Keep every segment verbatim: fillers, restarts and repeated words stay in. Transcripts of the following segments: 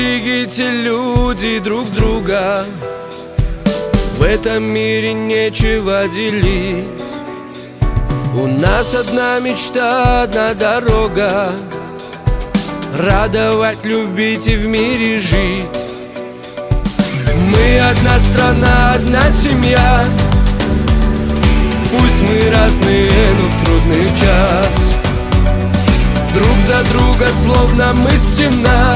Берегите, люди, друг друга. В этом мире нечего делить. У нас одна мечта, одна дорога: радовать, любить и в мире жить. Мы одна страна, одна семья. Пусть мы разные, но в трудный час друг за друга, словно мы стена.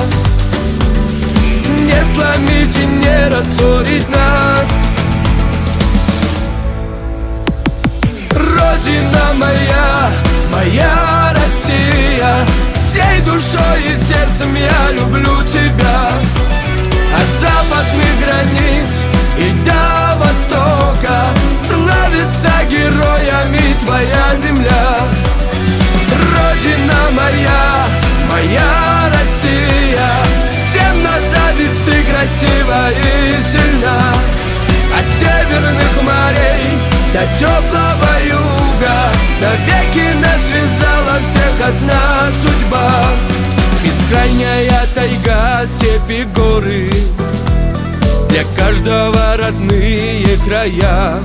Не сломить и не рассорить нас. Родина моя, моя Россия, всей душой и сердцем я люблю тебя. От западных границ и до востока славится героями твоя земля. Родина моя, моя Россия, всем на зависть ты красива и сильна. От северных морей до теплого юга навеки нас связала всех одна судьба. Бескрайняя тайга, степи, горы, для каждого родные края.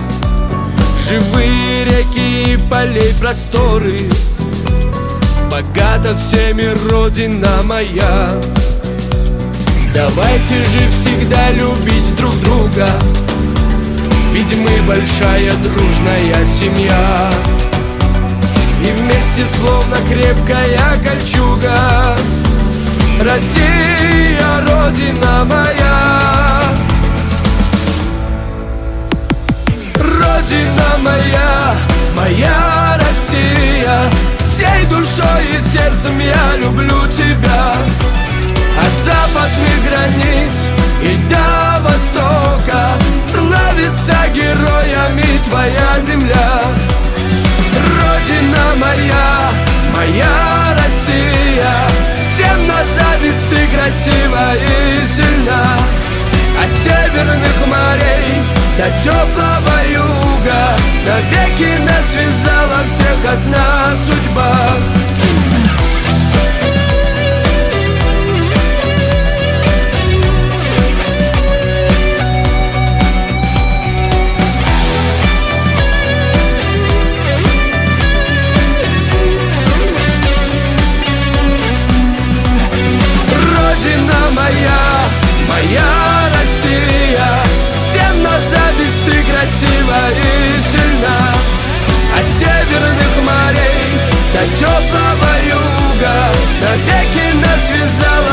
Живые реки и полей просторы, богата всеми родина моя. Давайте же всегда любить друг друга, ведь мы большая дружная семья. И вместе словно крепкая кольчуга. Россия, родина моя. Родина моя, моя Россия, всей душой и сердцем я люблю тебя. От западных границ и до востока славится героями твоя земля. Родина моя, моя Россия, всем на зависть ты красива и сильна. От северных морей до теплого юга навеки нас связала всех одна судьба. Моя, моя Россия, всем на зависть ты красива и сильна. От северных морей до теплого юга навеки нас связала